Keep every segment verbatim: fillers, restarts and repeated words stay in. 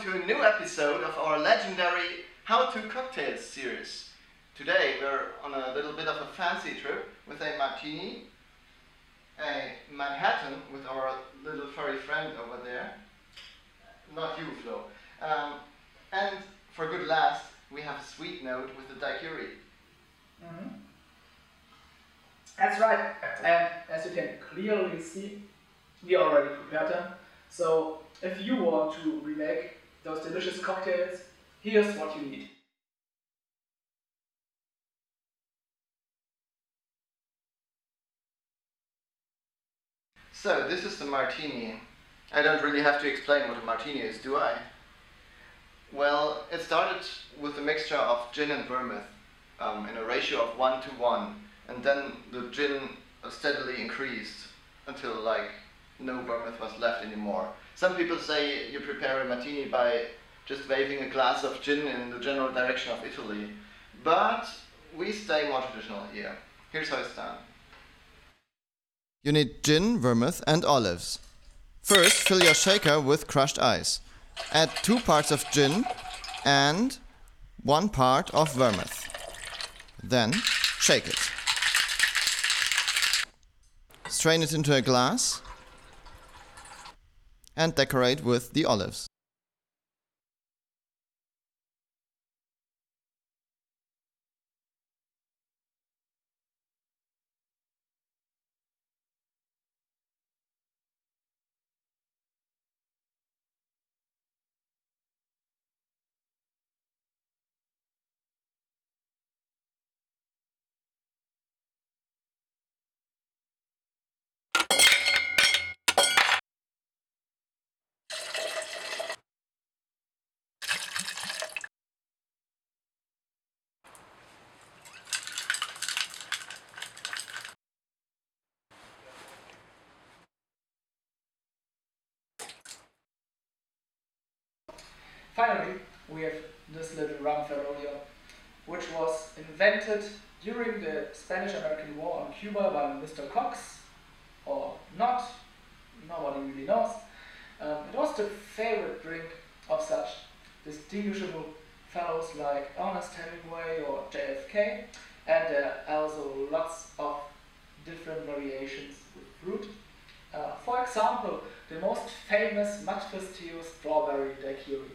to a new episode of our legendary How to Cocktails series. Today we're on a little bit of a fancy trip with a martini, a Manhattan with our little furry friend over there, not you, Flo, um, and for good last we have a sweet note with the daiquiri. Mm-hmm. That's right, and as you can clearly see, we already prepared them. So if you want to remake those delicious cocktails, here's what you need. So this is the martini. I don't really have to explain what a martini is, do I? Well, it started with a mixture of gin and vermouth um, in a ratio of one to one, and then the gin steadily increased until like no vermouth was left anymore. Some people say you prepare a martini by just waving a glass of gin in the general direction of Italy, but we stay more traditional here. Here's how it's done. You need gin, vermouth and olives. First, fill your shaker with crushed ice. Add two parts of gin and one part of vermouth. Then, shake it. Strain it into a glass and decorate with the olives. Finally, we have this little rum fellow here, which was invented during the Spanish-American War on Cuba by Mister Cox, or not, nobody really knows. Um, it was the favorite drink of such distinguishable fellows like Ernest Hemingway or J F K, and there are also lots of different variations with fruit. Uh, for example, the most famous Matfestio strawberry daiquiri.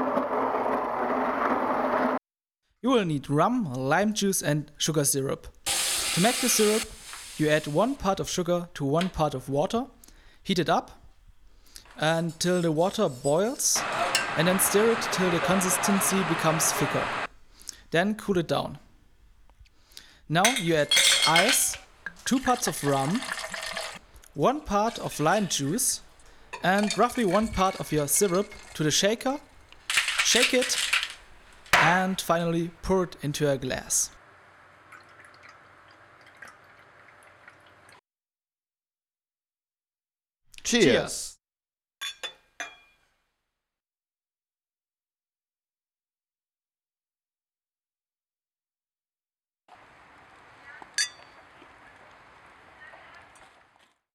You will need rum, lime juice and sugar syrup. To make the syrup, you add one part of sugar to one part of water, heat it up until the water boils, and then stir it till the consistency becomes thicker. Then cool it down. Now you add ice, two parts of rum, one part of lime juice, and roughly one part of your syrup to the shaker. Shake it, and finally pour it into a glass. Cheers! Cheers.